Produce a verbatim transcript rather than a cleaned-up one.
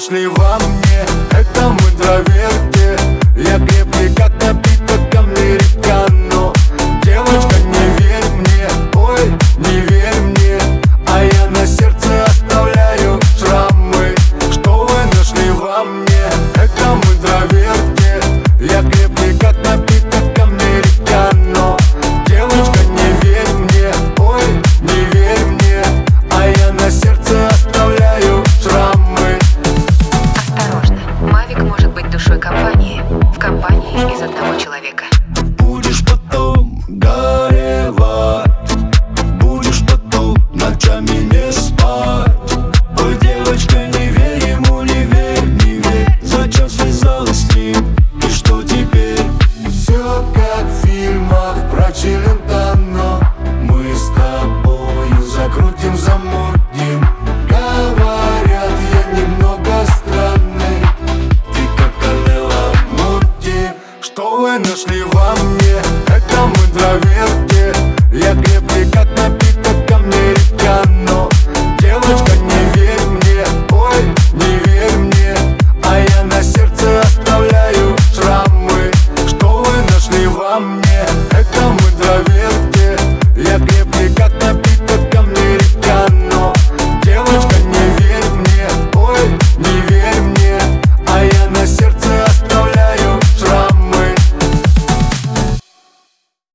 нашли во мне? Это мы интроверты. Я крепкий, как напиток американо. Девочка, не верь мне, ой, не верь мне, а я на сердце оставляю шрамы. Что вы нашли во мне? Это мы интроверты. Я крепкий, как напиток американо. Девочка, не верь мне, ой, не верь мне, а я на сердце оставляю шрамы. Осторожно, Мавик может быть душой компании. В компании из одного человека. Будешь потом горевать, будешь потом ночами не спать. Ой, девочка, не верь ему, не верь, не верь. Зачем связалась с ним, и что теперь? Все как в фильмах про Челентано. Мы с тобою закрутим, замутим. Говорят, я немного странный, ты как Канело Мути. Что вы нашли во мне? Это мы интроверты. Я крепкий, как напиток американо. Девочка, не верь мне, ой, не верь мне, а я на сердце оставляю шрамы. Что вы нашли во мне? Это мы интроверты.